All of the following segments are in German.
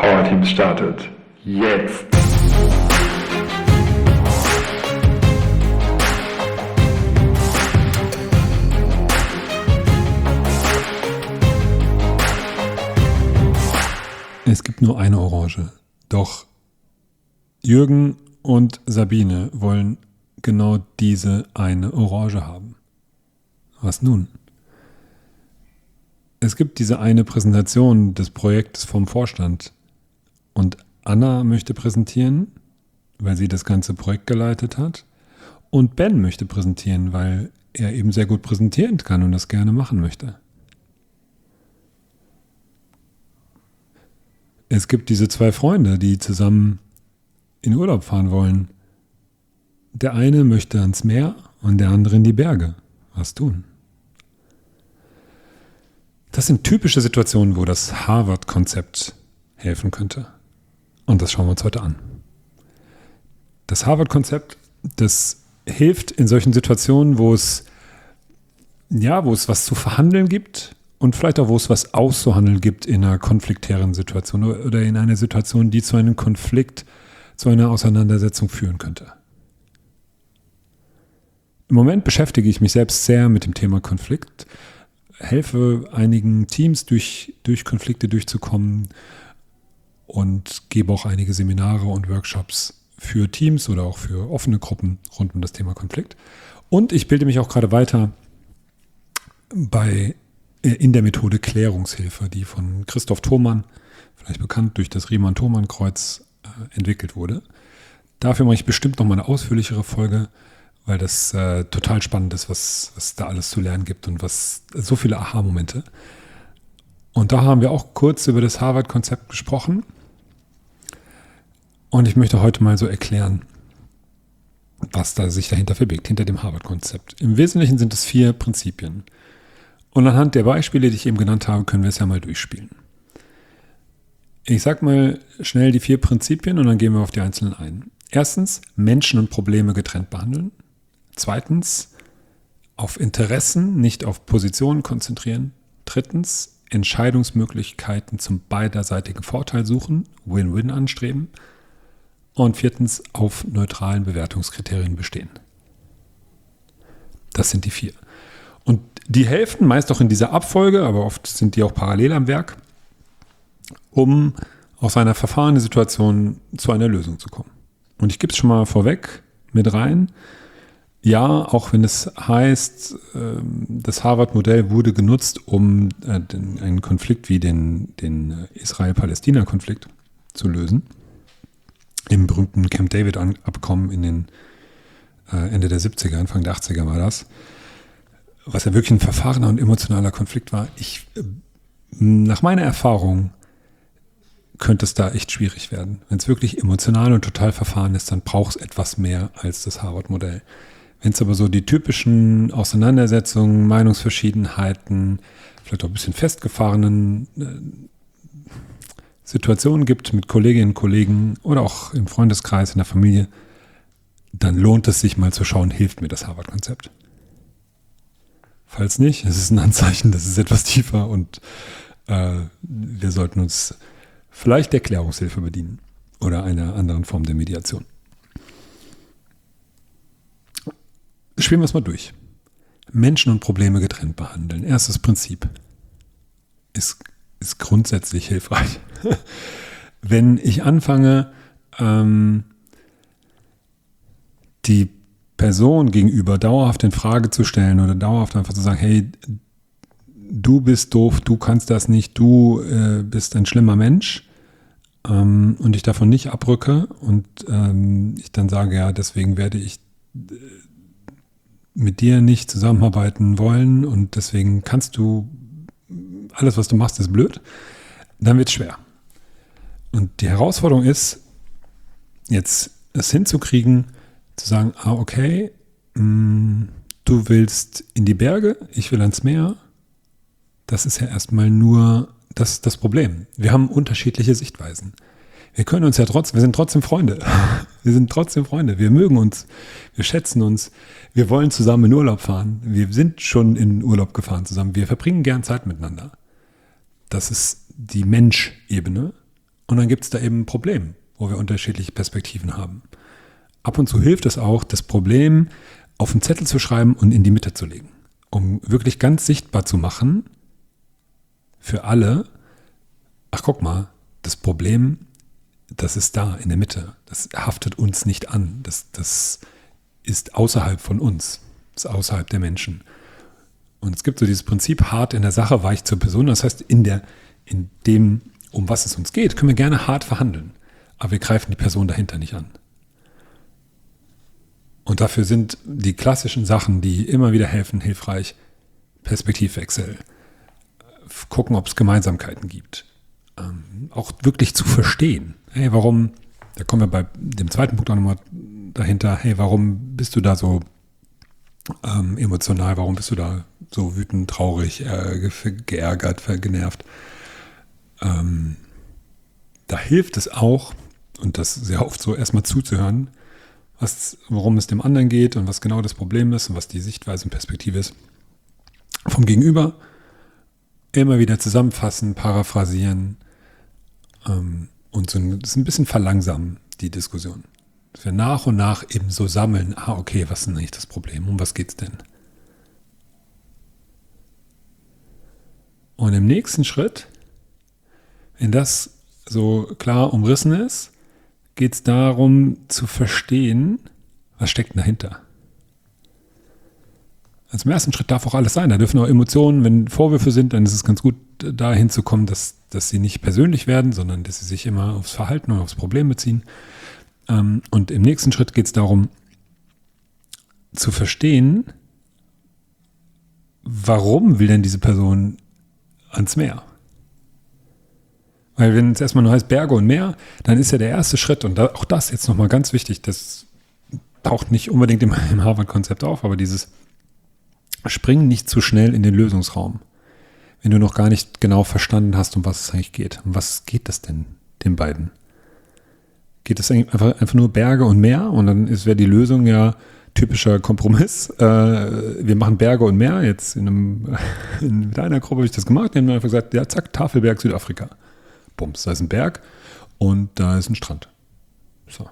Powerteams startet jetzt. Es gibt nur eine Orange. Doch Jürgen und Sabine wollen genau diese eine Orange haben. Was nun? Es gibt diese eine Präsentation des Projektes vom Vorstand und Anna möchte präsentieren, weil sie das ganze Projekt geleitet hat, und Ben möchte präsentieren, weil er eben sehr gut präsentieren kann und das gerne machen möchte. Es gibt diese zwei Freunde, die zusammen in Urlaub fahren wollen. Der eine möchte ans Meer und der andere in die Berge. Was tun? Das sind typische Situationen, wo das Harvard-Konzept helfen könnte. Und das schauen wir uns heute an. Das Harvard-Konzept, das hilft in solchen Situationen, wo es was zu verhandeln gibt und vielleicht auch, wo es was auszuhandeln gibt in einer konfliktären Situation oder in einer Situation, die zu einem Konflikt, zu einer Auseinandersetzung führen könnte. Im Moment beschäftige ich mich selbst sehr mit dem Thema Konflikt, helfe einigen Teams durch Konflikte durchzukommen und gebe auch einige Seminare und Workshops für Teams oder auch für offene Gruppen rund um das Thema Konflikt. Und ich bilde mich auch gerade weiter in der Methode Klärungshilfe, die von Christoph Thomann, vielleicht bekannt durch das Riemann-Thomann-Kreuz, entwickelt wurde. Dafür mache ich bestimmt noch mal eine ausführlichere Folge, weil das total spannend ist, was da alles zu lernen gibt und was so viele Aha-Momente. Und da haben wir auch kurz über das Harvard-Konzept gesprochen. Und ich möchte heute mal so erklären, was da sich dahinter verbirgt, hinter dem Harvard-Konzept. Im Wesentlichen sind es 4 Prinzipien. Und anhand der Beispiele, die ich eben genannt habe, können wir es ja mal durchspielen. Ich sage mal schnell die 4 Prinzipien und dann gehen wir auf die einzelnen ein. Erstens, Menschen und Probleme getrennt behandeln. Zweitens, auf Interessen, nicht auf Positionen konzentrieren. Drittens, Entscheidungsmöglichkeiten zum beiderseitigen Vorteil suchen, Win-Win anstreben. Und 4, auf neutralen Bewertungskriterien bestehen. Das sind die 4. Und die helfen meist auch in dieser Abfolge, aber oft sind die auch parallel am Werk, um aus einer verfahrenen Situation zu einer Lösung zu kommen. Und ich gebe es schon mal vorweg mit rein. Ja, auch wenn es heißt, das Harvard-Modell wurde genutzt, um einen Konflikt wie den Israel-Palästina-Konflikt zu lösen. Im berühmten Camp David-Abkommen in den Ende der 70er, Anfang der 80er war das. Was ja wirklich ein verfahrener und emotionaler Konflikt war. Nach meiner Erfahrung könnte es da echt schwierig werden. Wenn es wirklich emotional und total verfahren ist, dann braucht es etwas mehr als das Harvard-Modell. Wenn es aber so die typischen Auseinandersetzungen, Meinungsverschiedenheiten, vielleicht auch ein bisschen festgefahrenen Situationen gibt mit Kolleginnen und Kollegen oder auch im Freundeskreis, in der Familie, dann lohnt es sich mal zu schauen, hilft mir das Harvard-Konzept. Falls nicht, es ist ein Anzeichen, das ist etwas tiefer und wir sollten uns vielleicht der Klärungshilfe bedienen oder einer anderen Form der Mediation. Spielen wir es mal durch. Menschen und Probleme getrennt behandeln. Erstes Prinzip ist grundsätzlich hilfreich. Wenn ich anfange, die Person gegenüber dauerhaft in Frage zu stellen oder dauerhaft einfach zu sagen, hey, du bist doof, du kannst das nicht, du bist ein schlimmer Mensch, und ich davon nicht abrücke und ich dann sage, ja, deswegen werde ich mit dir nicht zusammenarbeiten wollen und deswegen kannst du, alles was du machst ist blöd, dann wird es schwer. Und die Herausforderung ist, jetzt es hinzukriegen, zu sagen, okay, du willst in die Berge, ich will ans Meer. Das ist ja erstmal nur das Problem. Wir haben unterschiedliche Sichtweisen. Wir können uns ja wir sind trotzdem Freunde. Wir sind trotzdem Freunde. Wir mögen uns, wir schätzen uns, wir wollen zusammen in Urlaub fahren. Wir sind schon in Urlaub gefahren zusammen. Wir verbringen gern Zeit miteinander. Das ist die Menschebene. Und dann gibt es da eben ein Problem, wo wir unterschiedliche Perspektiven haben. Ab und zu hilft es auch, das Problem auf einen Zettel zu schreiben und in die Mitte zu legen, um wirklich ganz sichtbar zu machen für alle, ach guck mal, das Problem, das ist da in der Mitte. Das haftet uns nicht an. Das ist außerhalb von uns. Das ist außerhalb der Menschen. Und es gibt so dieses Prinzip, hart in der Sache, weich zur Person. Das heißt, in dem, um was es uns geht, können wir gerne hart verhandeln. Aber wir greifen die Person dahinter nicht an. Und dafür sind die klassischen Sachen, die immer wieder helfen, hilfreich. Perspektivwechsel. Gucken, ob es Gemeinsamkeiten gibt. Auch wirklich zu verstehen. Hey, warum, da kommen wir bei dem zweiten Punkt auch nochmal dahinter, hey, warum bist du da so emotional, warum bist du da so wütend, traurig, geärgert, genervt? Da hilft es auch, und das sehr oft so, erstmal zuzuhören, worum es dem anderen geht und was genau das Problem ist und was die Sichtweise und Perspektive ist vom Gegenüber. Immer wieder zusammenfassen, paraphrasieren und das ein bisschen verlangsamen, die Diskussion. Dass wir nach und nach eben so sammeln, okay, was ist denn eigentlich das Problem? Um was geht's denn? Und im nächsten Schritt, wenn das so klar umrissen ist, geht es darum zu verstehen, was steckt dahinter. Also im ersten Schritt darf auch alles sein. Da dürfen auch Emotionen, wenn Vorwürfe sind, dann ist es ganz gut, dahin zu kommen, dass sie nicht persönlich werden, sondern dass sie sich immer aufs Verhalten und aufs Problem beziehen. Und im nächsten Schritt geht es darum, zu verstehen, warum will denn diese Person ans Meer? Weil wenn es erstmal nur heißt Berge und Meer, dann ist ja der erste Schritt, und auch das jetzt nochmal ganz wichtig, das taucht nicht unbedingt im Harvard-Konzept auf, aber dieses Spring nicht zu schnell in den Lösungsraum, wenn du noch gar nicht genau verstanden hast, um was es eigentlich geht. Um was geht es denn den beiden? Geht es einfach nur Berge und Meer? Und dann wäre die Lösung ja typischer Kompromiss. Wir machen Berge und Meer. Jetzt mit einer Gruppe habe ich das gemacht. Die haben einfach gesagt, ja zack, Tafelberg, Südafrika. Bums, da ist ein Berg und da ist ein Strand. So.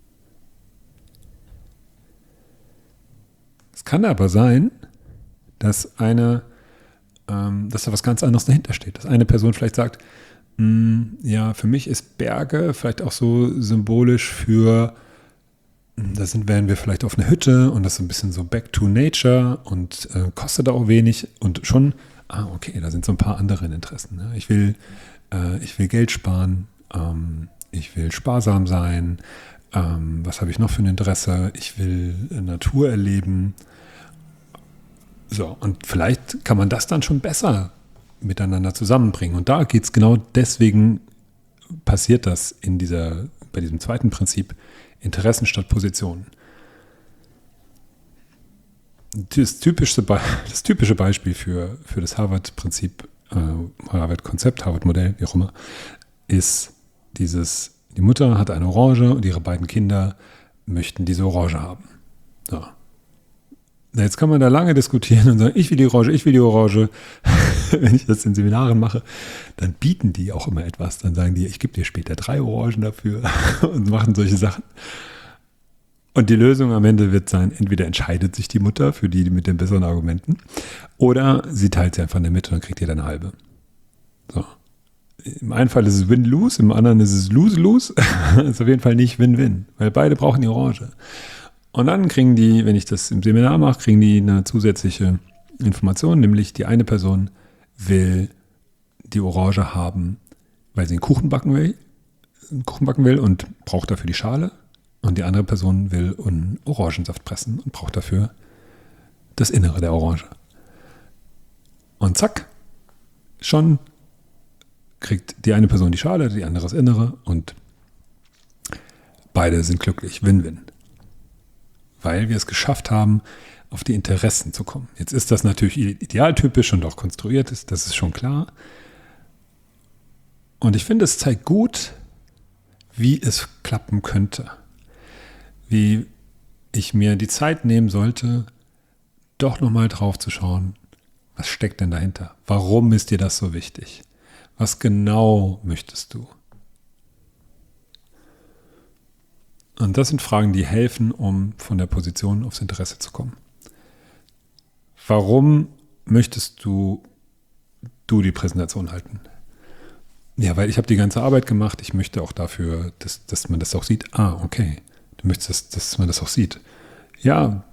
Es kann aber sein, dass da was ganz anderes dahinter steht. Dass eine Person vielleicht sagt, ja, für mich ist Berge vielleicht auch so symbolisch für, wären wir vielleicht auf einer Hütte und das ist ein bisschen so back to nature und kostet auch wenig und schon, okay, da sind so ein paar andere Interessen. Ne? Ich will Geld sparen, ich will sparsam sein, was habe ich noch für ein Interesse? Ich will Natur erleben. So, und vielleicht kann man das dann schon besser miteinander zusammenbringen. Und da geht es genau deswegen, passiert das bei diesem zweiten Prinzip, Interessen statt Positionen. Das typische Beispiel für das Harvard-Prinzip, Harvard-Konzept, Harvard-Modell, wie auch immer, ist die Mutter hat eine Orange und ihre beiden Kinder möchten diese Orange haben. So. Jetzt kann man da lange diskutieren und sagen, ich will die Orange. Wenn ich das in Seminaren mache, dann bieten die auch immer etwas. Dann sagen die, ich gebe dir später 3 Orangen dafür und machen solche Sachen. Und die Lösung am Ende wird sein, entweder entscheidet sich die Mutter für die mit den besseren Argumenten oder sie teilt sie einfach in der Mitte und kriegt ihr dann eine halbe. So. Im einen Fall ist es Win-Lose, im anderen ist es Lose-Lose. Ist auf jeden Fall nicht Win-Win, weil beide brauchen die Orange. Und dann kriegen die, wenn ich das im Seminar mache, kriegen die eine zusätzliche Information, nämlich die eine Person will die Orange haben, weil sie einen Kuchen backen will und braucht dafür die Schale. Und die andere Person will einen Orangensaft pressen und braucht dafür das Innere der Orange. Und zack, schon kriegt die eine Person die Schale, die andere das Innere und beide sind glücklich. Win-win. Weil wir es geschafft haben, auf die Interessen zu kommen. Jetzt ist das natürlich idealtypisch und auch konstruiert ist, das ist schon klar. Und ich finde, es zeigt gut, wie es klappen könnte. Wie ich mir die Zeit nehmen sollte, doch nochmal drauf zu schauen, was steckt denn dahinter? Warum ist dir das so wichtig? Was genau möchtest du? Und das sind Fragen, die helfen, um von der Position aufs Interesse zu kommen. Warum möchtest du die Präsentation halten? Ja, weil ich habe die ganze Arbeit gemacht. Ich möchte auch dafür, dass man das auch sieht. Ah, okay. Du möchtest, dass man das auch sieht. Ja,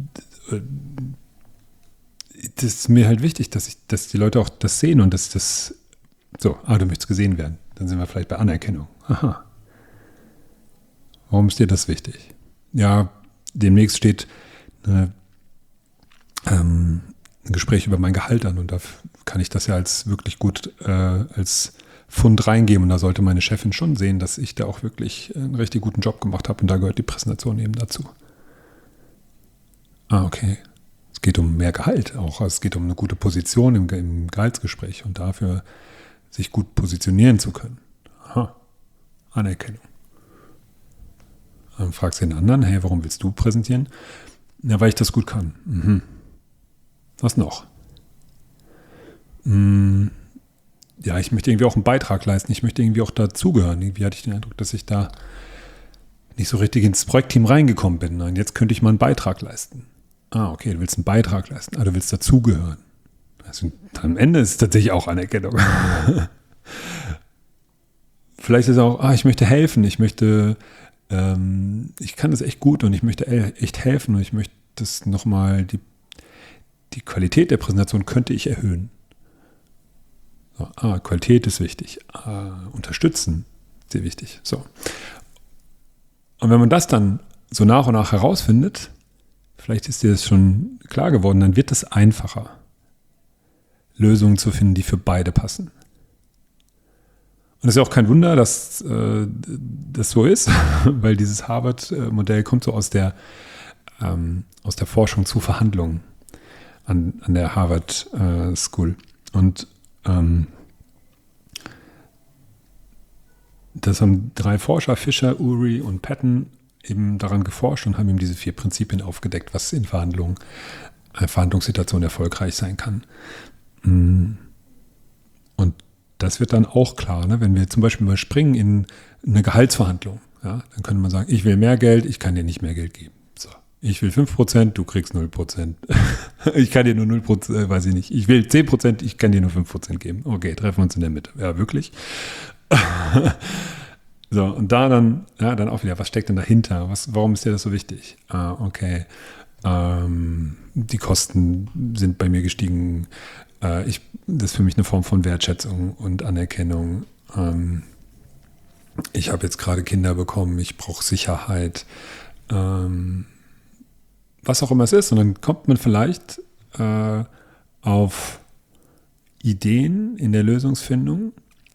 das ist mir halt wichtig, dass die Leute auch das sehen und dass das so, du möchtest gesehen werden. Dann sind wir vielleicht bei Anerkennung. Aha. Warum ist dir das wichtig? Ja, demnächst steht ein Gespräch über mein Gehalt an und da kann ich das ja als wirklich gut als Fund reingeben und da sollte meine Chefin schon sehen, dass ich da auch wirklich einen richtig guten Job gemacht habe und da gehört die Präsentation eben dazu. Okay. Es geht um mehr Gehalt auch. Also es geht um eine gute Position im Gehaltsgespräch und dafür sich gut positionieren zu können. Aha. Anerkennung. Dann fragst du den anderen, hey, warum willst du präsentieren? Ja, weil ich das gut kann. Mhm. Was noch? Ja, ich möchte irgendwie auch einen Beitrag leisten. Ich möchte irgendwie auch dazugehören. Irgendwie hatte ich den Eindruck, dass ich da nicht so richtig ins Projektteam reingekommen bin. Und jetzt könnte ich mal einen Beitrag leisten. Okay, du willst einen Beitrag leisten. Du willst dazugehören. Also am Ende ist es tatsächlich auch Anerkennung. Vielleicht ist auch, ich möchte helfen. Ich kann das echt gut und ich möchte echt helfen und ich möchte das nochmal, die Qualität der Präsentation könnte ich erhöhen. So, Qualität ist wichtig. Unterstützen, sehr wichtig. So. Und wenn man das dann so nach und nach herausfindet, vielleicht ist dir das schon klar geworden, dann wird es einfacher, Lösungen zu finden, die für beide passen. Und es ist ja auch kein Wunder, dass das so ist, weil dieses Harvard-Modell kommt so aus der Forschung zu Verhandlungen an der Harvard School. Und das haben 3 Forscher, Fisher, Urey und Patton, eben daran geforscht und haben ihm diese 4 Prinzipien aufgedeckt, was in Verhandlungssituationen erfolgreich sein kann. Und das wird dann auch klar, ne? Wenn wir zum Beispiel mal springen in eine Gehaltsverhandlung, ja, dann könnte man sagen, ich will mehr Geld, ich kann dir nicht mehr Geld geben. So, ich will 5%, du kriegst 0%. Ich kann dir nur 0%, weiß ich nicht. Ich will 10%, ich kann dir nur 5% geben. Okay, treffen wir uns in der Mitte. Ja, wirklich? So, und da dann auch wieder, was steckt denn dahinter? Warum ist dir das so wichtig? Okay, die Kosten sind bei mir gestiegen. Das ist für mich eine Form von Wertschätzung und Anerkennung. Ich habe jetzt gerade Kinder bekommen, ich brauche Sicherheit. Was auch immer es ist. Und dann kommt man vielleicht auf Ideen in der Lösungsfindung,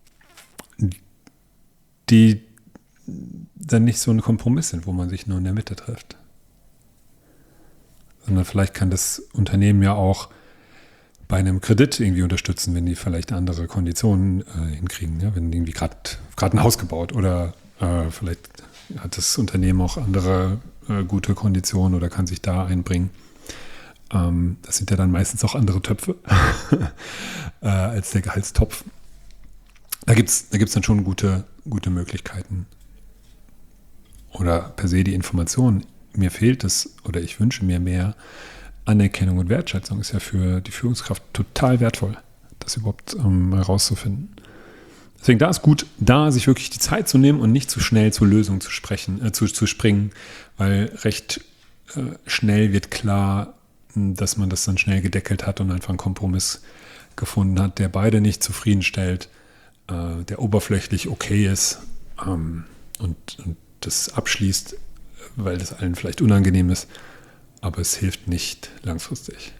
die dann nicht so ein Kompromiss sind, wo man sich nur in der Mitte trifft. Sondern vielleicht kann das Unternehmen ja auch bei einem Kredit irgendwie unterstützen, wenn die vielleicht andere Konditionen hinkriegen. Ja? Wenn irgendwie gerade ein Haus gebaut oder vielleicht hat das Unternehmen auch andere gute Konditionen oder kann sich da einbringen. Das sind ja dann meistens auch andere Töpfe als der Gehaltstopf. Da gibt's dann schon gute Möglichkeiten. Oder per se die Information. Mir fehlt es oder ich wünsche mir mehr Anerkennung und Wertschätzung. Ist ja für die Führungskraft total wertvoll, das überhaupt herauszufinden. Deswegen da ist gut, da sich wirklich die Zeit zu nehmen und nicht zu schnell zur Lösung zu springen, weil recht schnell wird klar, dass man das dann schnell gedeckelt hat und einfach einen Kompromiss gefunden hat, der beide nicht zufriedenstellt, der oberflächlich okay ist und das abschließt, weil das allen vielleicht unangenehm ist, aber es hilft nicht langfristig.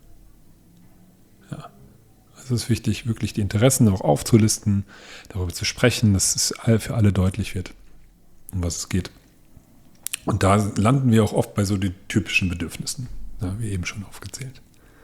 Ja. Also es ist wichtig, wirklich die Interessen auch aufzulisten, darüber zu sprechen, dass es für alle deutlich wird, um was es geht. Und da landen wir auch oft bei so den typischen Bedürfnissen, wie eben schon aufgezählt.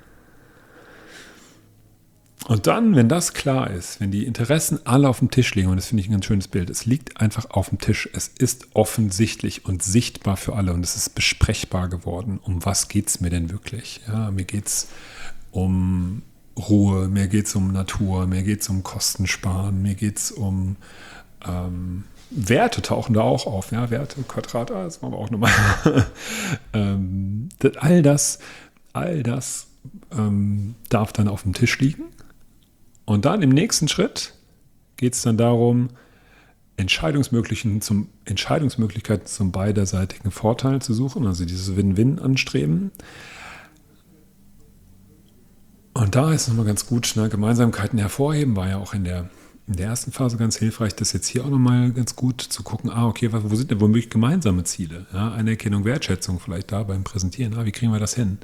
Und dann, wenn das klar ist, wenn die Interessen alle auf dem Tisch liegen, und das finde ich ein ganz schönes Bild, es liegt einfach auf dem Tisch, es ist offensichtlich und sichtbar für alle und es ist besprechbar geworden, um was geht es mir denn wirklich? Ja, mir geht es um Ruhe, mir geht es um Natur, mir geht es um Kostensparen, mir geht es um Werte tauchen da auch auf. Ja, Werte, Quadrat A, das machen wir auch nochmal. All das darf dann auf dem Tisch liegen. Und dann im nächsten Schritt geht es dann darum, Entscheidungsmöglichkeiten zum beiderseitigen Vorteil zu suchen, also dieses Win-Win anstreben. Und da ist es nochmal ganz gut, Gemeinsamkeiten hervorheben, war ja auch in der ersten Phase ganz hilfreich, das jetzt hier auch nochmal ganz gut zu gucken, okay, wo sind denn womöglich gemeinsame Ziele? Ja, Anerkennung, Wertschätzung vielleicht da beim Präsentieren, wie kriegen wir das hin?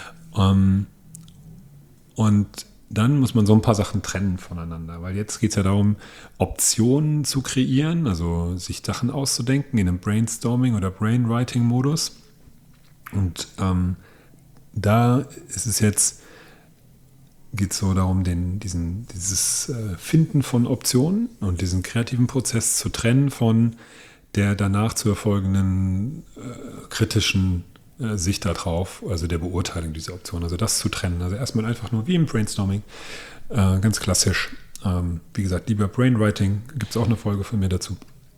Und dann muss man so ein paar Sachen trennen voneinander, weil jetzt geht es ja darum, Optionen zu kreieren, also sich Sachen auszudenken in einem Brainstorming- oder Brainwriting-Modus. Und da ist es jetzt, geht es so darum, dieses Finden von Optionen und diesen kreativen Prozess zu trennen von der danach zu erfolgenden kritischen Sicht darauf, also der Beurteilung dieser Option, also das zu trennen. Also erstmal einfach nur wie im Brainstorming, ganz klassisch. Wie gesagt, lieber Brainwriting, gibt es auch eine Folge von mir dazu.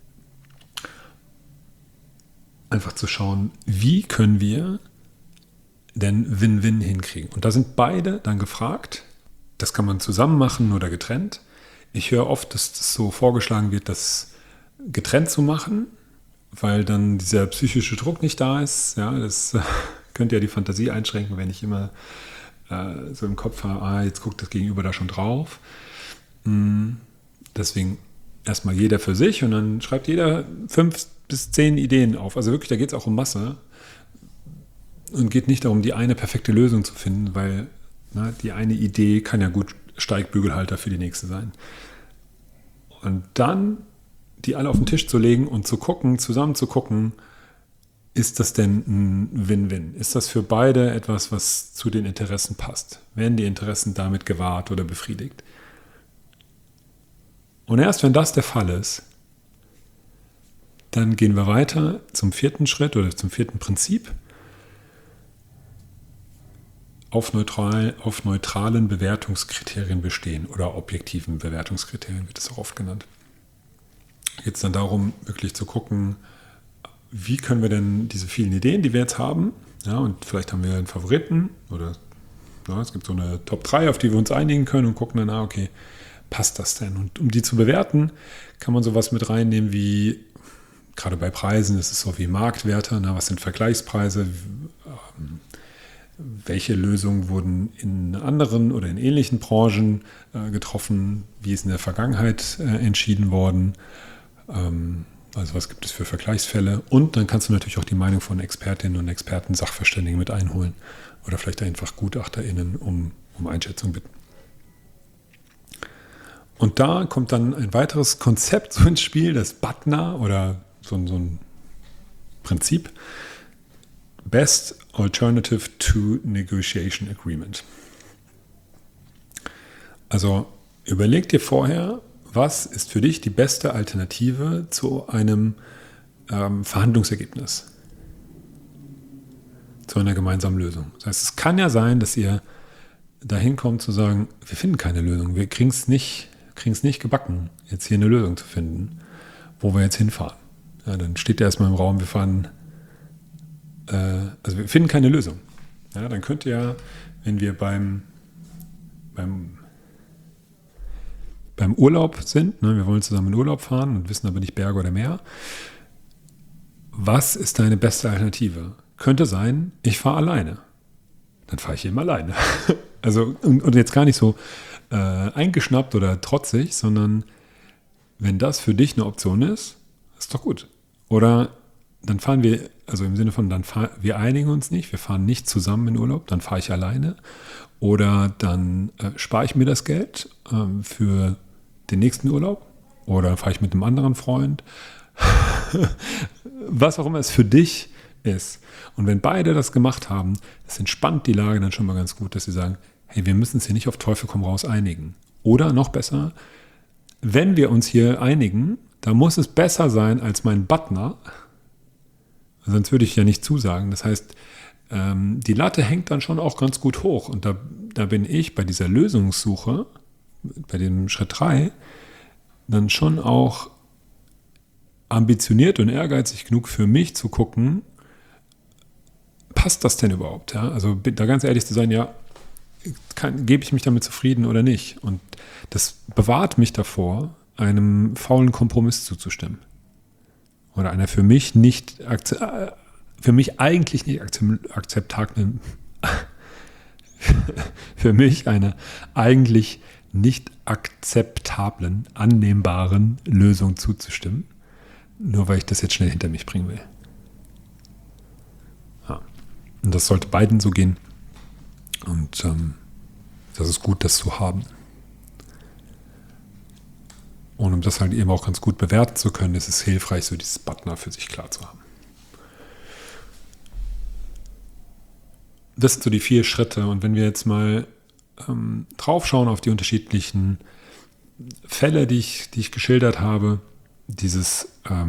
Einfach zu schauen, wie können wir denn Win-Win hinkriegen. Und da sind beide dann gefragt. Das kann man zusammen machen oder getrennt. Ich höre oft, dass das so vorgeschlagen wird, das getrennt zu machen, weil dann dieser psychische Druck nicht da ist. Ja, das könnte ja die Fantasie einschränken, wenn ich immer so im Kopf habe, jetzt guckt das Gegenüber da schon drauf. Deswegen erstmal jeder für sich und dann schreibt jeder 5 bis 10 Ideen auf. Also wirklich, da geht es auch um Masse. Und geht nicht darum, die eine perfekte Lösung zu finden, weil die eine Idee kann ja gut Steigbügelhalter für die nächste sein. Und dann die alle auf den Tisch zu legen und zu gucken, zusammen zu gucken, ist das denn ein Win-Win? Ist das für beide etwas, was zu den Interessen passt? Werden die Interessen damit gewahrt oder befriedigt? Und erst wenn das der Fall ist, dann gehen wir weiter zum 4. Schritt oder zum 4. Prinzip. Auf neutralen Bewertungskriterien bestehen oder objektiven Bewertungskriterien wird es auch oft genannt. Geht es dann darum, wirklich zu gucken, wie können wir denn diese vielen Ideen, die wir jetzt haben, ja, und vielleicht haben wir einen Favoriten oder es gibt so eine Top 3, auf die wir uns einigen können und gucken dann, okay, passt das denn? Und um die zu bewerten, kann man sowas mit reinnehmen wie, gerade bei Preisen, ist es so wie Marktwerte, was sind Vergleichspreise, welche Lösungen wurden in anderen oder in ähnlichen Branchen getroffen, wie ist in der Vergangenheit entschieden worden, also was gibt es für Vergleichsfälle, und dann kannst du natürlich auch die Meinung von Expertinnen und Experten, Sachverständigen mit einholen oder vielleicht einfach GutachterInnen um Einschätzung bitten. Und da kommt dann ein weiteres Konzept so ins Spiel, das BATNA oder so ein Prinzip, Best Alternative to Negotiation Agreement. Also überleg dir vorher, was ist für dich die beste Alternative zu einem Verhandlungsergebnis, zu einer gemeinsamen Lösung. Das heißt, es kann ja sein, dass ihr dahin kommt zu sagen, wir finden keine Lösung, wir kriegen es nicht gebacken, jetzt hier eine Lösung zu finden, wo wir jetzt hinfahren. Ja, dann steht ja erstmal im Raum, wir finden keine Lösung. Ja, dann könnt ihr, wenn wir beim Urlaub sind, wir wollen zusammen in Urlaub fahren und wissen aber nicht Berge oder Meer, was ist deine beste Alternative? Könnte sein, ich fahre alleine. Dann fahre ich eben alleine. Also, und jetzt gar nicht so eingeschnappt oder trotzig, sondern wenn das für dich eine Option ist doch gut. Oder dann fahren wir, also im Sinne von, wir einigen uns nicht, wir fahren nicht zusammen in Urlaub, dann fahre ich alleine. Oder dann spare ich mir das Geld für den nächsten Urlaub. Oder fahre ich mit einem anderen Freund. Was auch immer es für dich ist. Und wenn beide das gemacht haben, das entspannt die Lage dann schon mal ganz gut, dass sie sagen, hey, wir müssen uns hier nicht auf Teufel komm raus einigen. Oder noch besser, wenn wir uns hier einigen, dann muss es besser sein als mein BATNA. Sonst würde ich ja nicht zusagen. Das heißt, die Latte hängt dann schon auch ganz gut hoch. Und da bin ich bei dieser Lösungssuche, bei dem Schritt 3, dann schon auch ambitioniert und ehrgeizig genug für mich zu gucken, passt das denn überhaupt? Ja? Also da ganz ehrlich zu sein, ja, gebe ich mich damit zufrieden oder nicht? Und das bewahrt mich davor, einem faulen Kompromiss zuzustimmen. Oder einer für mich eigentlich nicht akzeptablen, für mich eine eigentlich nicht akzeptablen, annehmbaren Lösung zuzustimmen, nur weil ich das jetzt schnell hinter mich bringen will. Ja. Und das sollte beiden so gehen. Und das ist gut, das zu haben. Und um das halt eben auch ganz gut bewerten zu können, ist es hilfreich, so dieses Butner für sich klar zu haben. Das sind so die 4 Schritte. Und wenn wir jetzt mal draufschauen auf die unterschiedlichen Fälle, die ich geschildert habe, dieses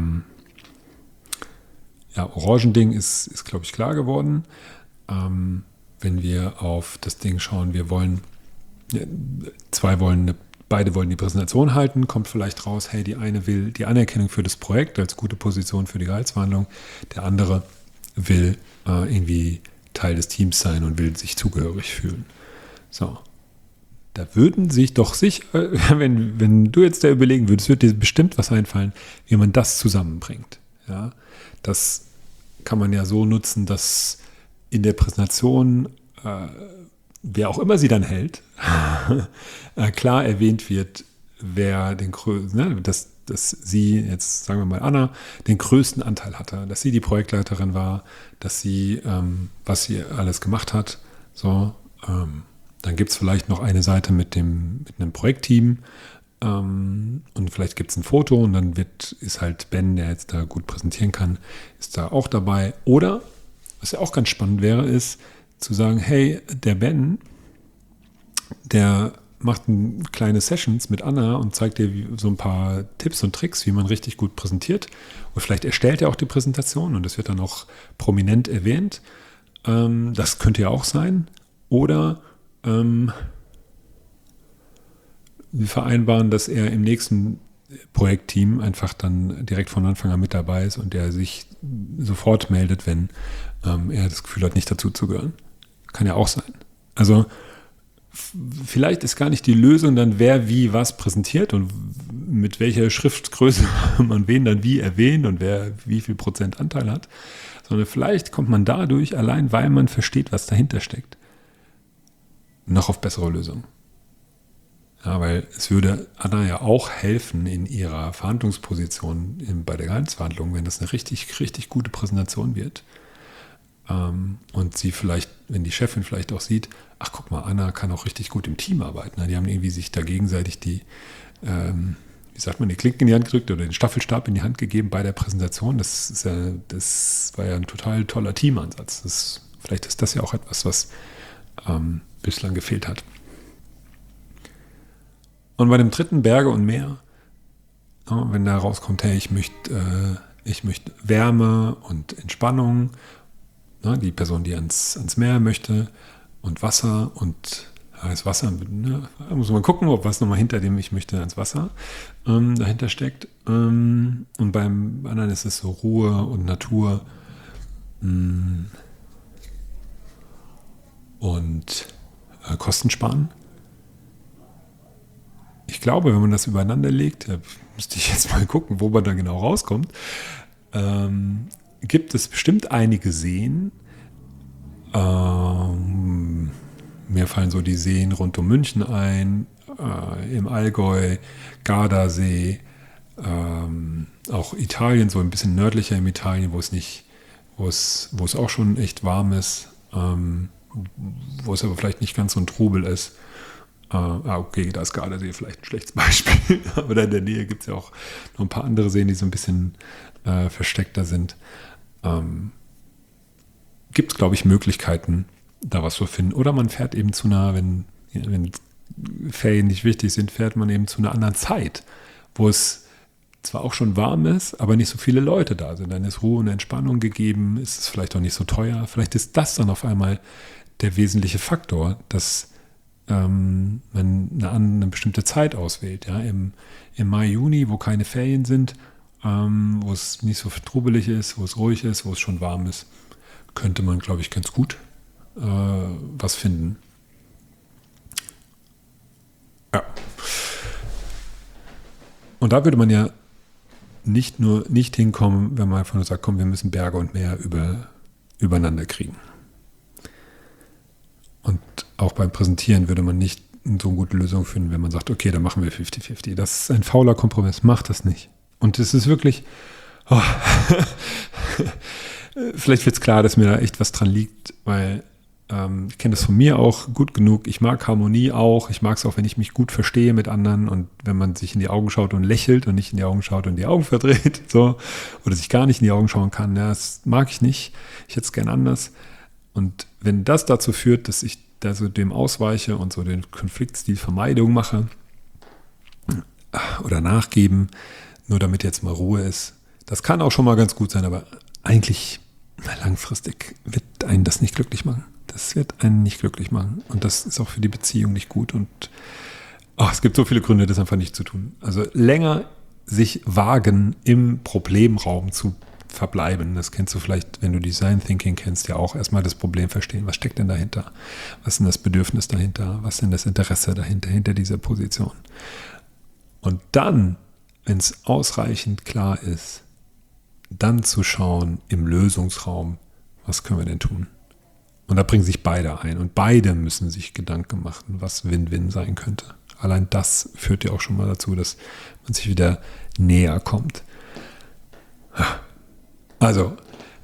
Orangending ist glaube ich, klar geworden. Wenn wir auf das Ding schauen, beide wollen die Präsentation halten, kommt vielleicht raus, hey, die eine will die Anerkennung für das Projekt als gute Position für die Gehaltsverhandlung, der andere will irgendwie Teil des Teams sein und will sich zugehörig fühlen. So. Da würden sich doch wenn du jetzt da überlegen würdest, würde dir bestimmt was einfallen, wie man das zusammenbringt. Ja? Das kann man ja so nutzen, dass in der Präsentation, wer auch immer sie dann hält, klar erwähnt wird, wer dass sie, jetzt sagen wir mal Anna, den größten Anteil hatte, dass sie die Projektleiterin war, dass sie, was sie alles gemacht hat. So, dann gibt es vielleicht noch eine Seite mit einem Projektteam und vielleicht gibt es ein Foto und dann ist halt Ben, der jetzt da gut präsentieren kann, ist da auch dabei. Oder, was ja auch ganz spannend wäre, ist zu sagen, hey, der Ben, der macht kleine Sessions mit Anna und zeigt dir so ein paar Tipps und Tricks, wie man richtig gut präsentiert. Und vielleicht erstellt er auch die Präsentation und das wird dann auch prominent erwähnt. Das könnte ja auch sein. Oder wir vereinbaren, dass er im nächsten Projektteam einfach dann direkt von Anfang an mit dabei ist und er sich sofort meldet, wenn er das Gefühl hat, nicht dazu zu gehören. Kann ja auch sein. Also vielleicht ist gar nicht die Lösung dann, wer wie was präsentiert und mit welcher Schriftgröße man wen dann wie erwähnt und wer wie viel Prozent Anteil hat, sondern vielleicht kommt man dadurch, allein weil man versteht, was dahinter steckt, noch auf bessere Lösungen. Ja, weil es würde Anna ja auch helfen in ihrer Verhandlungsposition bei der Gehaltsverhandlung, wenn das eine richtig, richtig gute Präsentation wird. Und sie vielleicht, wenn die Chefin vielleicht auch sieht, ach guck mal, Anna kann auch richtig gut im Team arbeiten. Die haben irgendwie sich da gegenseitig die Klinken in die Hand gedrückt oder den Staffelstab in die Hand gegeben bei der Präsentation. Das war ja ein total toller Teamansatz. Vielleicht ist das ja auch etwas, was bislang gefehlt hat. Und bei dem dritten, Berge und Meer, wenn da rauskommt, hey, ich möchte Wärme und Entspannung, die Person, die ans Meer möchte und Wasser und das Wasser, da muss man gucken, ob was nochmal hinter dem ich möchte ans Wasser dahinter steckt. Und beim anderen ist es so Ruhe und Natur und Kosten sparen. Ich glaube, wenn man das übereinander legt, müsste ich jetzt mal gucken, wo man da genau rauskommt, gibt es bestimmt einige Seen. Mir fallen so die Seen rund um München ein, im Allgäu, Gardasee, auch Italien, so ein bisschen nördlicher im Italien, wo es auch schon echt warm ist, wo es aber vielleicht nicht ganz so ein Trubel ist. Okay, da ist Gardasee vielleicht ein schlechtes Beispiel, aber da in der Nähe gibt es ja auch noch ein paar andere Seen, die so ein bisschen versteckter sind. Gibt es, glaube ich, Möglichkeiten, da was zu finden. Oder man fährt eben zu einer, wenn Ferien nicht wichtig sind, fährt man eben zu einer anderen Zeit, wo es zwar auch schon warm ist, aber nicht so viele Leute da sind. Dann ist Ruhe und Entspannung gegeben, ist es vielleicht auch nicht so teuer. Vielleicht ist das dann auf einmal der wesentliche Faktor, dass man eine bestimmte Zeit auswählt. Ja? Im Mai, Juni, wo keine Ferien sind, wo es nicht so trubelig ist, wo es ruhig ist, wo es schon warm ist, könnte man, glaube ich, ganz gut was finden. Ja. Und da würde man ja nicht hinkommen, wenn man einfach nur sagt, komm, wir müssen Berge und Meer übereinander kriegen. Und auch beim Präsentieren würde man nicht so eine gute Lösung finden, wenn man sagt, okay, dann machen wir 50-50. Das ist ein fauler Kompromiss, macht das nicht. Und es ist wirklich, vielleicht wird es klar, dass mir da echt was dran liegt, weil ich kenne das von mir auch gut genug. Ich mag Harmonie auch. Ich mag es auch, wenn ich mich gut verstehe mit anderen und wenn man sich in die Augen schaut und lächelt und nicht in die Augen schaut und die Augen verdreht, so, oder sich gar nicht in die Augen schauen kann. Ja, das mag ich nicht. Ich hätte es gern anders. Und wenn das dazu führt, dass ich da so dem ausweiche und so den Konfliktstil Vermeidung mache oder nachgeben, nur damit jetzt mal Ruhe ist, das kann auch schon mal ganz gut sein, aber eigentlich langfristig wird einen das nicht glücklich machen. Das wird einen nicht glücklich machen. Und das ist auch für die Beziehung nicht gut. Und es gibt so viele Gründe, das einfach nicht zu tun. Also länger sich wagen, im Problemraum zu verbleiben. Das kennst du vielleicht, wenn du Design Thinking kennst, ja auch erstmal das Problem verstehen. Was steckt denn dahinter? Was ist denn das Bedürfnis dahinter? Was ist denn das Interesse dahinter, hinter dieser Position? Und dann, wenn es ausreichend klar ist, dann zu schauen im Lösungsraum, was können wir denn tun? Und da bringen sich beide ein und beide müssen sich Gedanken machen, was Win-Win sein könnte. Allein das führt ja auch schon mal dazu, dass man sich wieder näher kommt. Also,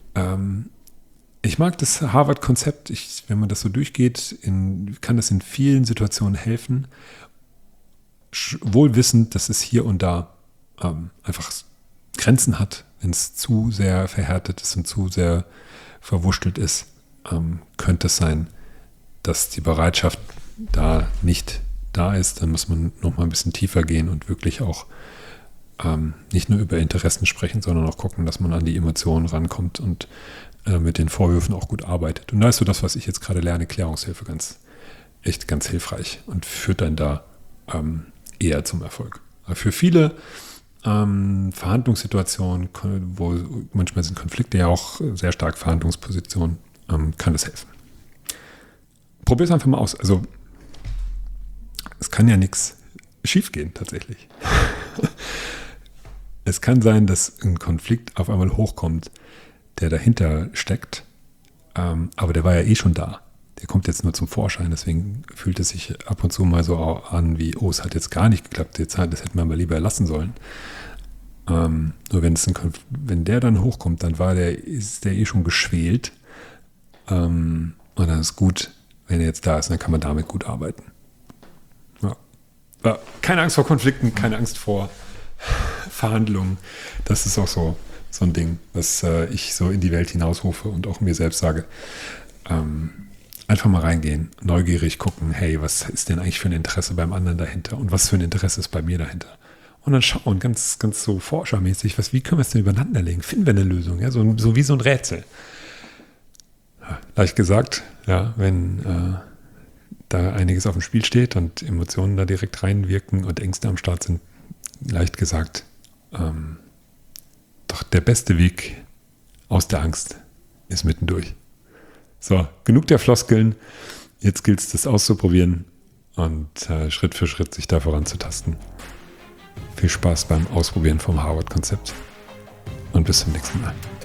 ich mag das Harvard-Konzept. Wenn man das so durchgeht, kann das in vielen Situationen helfen. Wohl wissend, dass es hier und da einfach Grenzen hat, wenn es zu sehr verhärtet ist und zu sehr verwurschtelt ist. Könnte es sein, dass die Bereitschaft da nicht da ist, dann muss man noch mal ein bisschen tiefer gehen und wirklich auch nicht nur über Interessen sprechen, sondern auch gucken, dass man an die Emotionen rankommt und mit den Vorwürfen auch gut arbeitet. Und da ist so das, was ich jetzt gerade lerne, Klärungshilfe, ganz hilfreich und führt dann da eher zum Erfolg. Aber für viele Verhandlungssituationen, wo manchmal sind Konflikte ja auch sehr stark Verhandlungspositionen, kann das helfen. Probier es einfach mal aus. Also es kann ja nichts schief gehen tatsächlich. Es kann sein, dass ein Konflikt auf einmal hochkommt, der dahinter steckt, aber der war ja eh schon da. Der kommt jetzt nur zum Vorschein, deswegen fühlt es sich ab und zu mal so an wie, es hat jetzt gar nicht geklappt, das hätten wir mal lieber lassen sollen. Nur wenn der dann hochkommt, dann ist der eh schon geschwelt. Und dann ist gut, wenn er jetzt da ist, dann kann man damit gut arbeiten. Ja. Keine Angst vor Konflikten, keine Angst vor Verhandlungen. Das ist auch so ein Ding, was ich so in die Welt hinausrufe und auch mir selbst sage. Einfach mal reingehen, neugierig gucken, hey, was ist denn eigentlich für ein Interesse beim anderen dahinter und was für ein Interesse ist bei mir dahinter? Und dann schauen, ganz, ganz so forschermäßig, wie können wir es denn übereinander legen? Finden wir eine Lösung, ja? So wie so ein Rätsel. Leicht gesagt, ja, wenn da einiges auf dem Spiel steht und Emotionen da direkt reinwirken und Ängste am Start sind, leicht gesagt, doch der beste Weg aus der Angst ist mittendurch. So, genug der Floskeln. Jetzt gilt es, das auszuprobieren und Schritt für Schritt sich da voranzutasten. Viel Spaß beim Ausprobieren vom Harvard-Konzept und bis zum nächsten Mal.